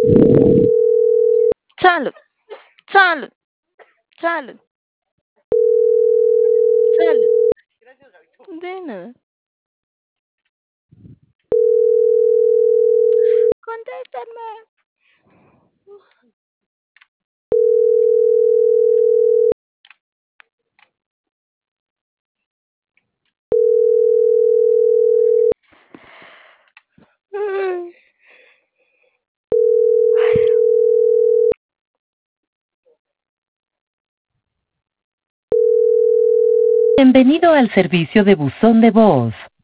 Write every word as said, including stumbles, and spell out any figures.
चालू, चालू, चालू. चालू. दे ना. कोणता तर मग. Bienvenido al servicio de buzón de voz.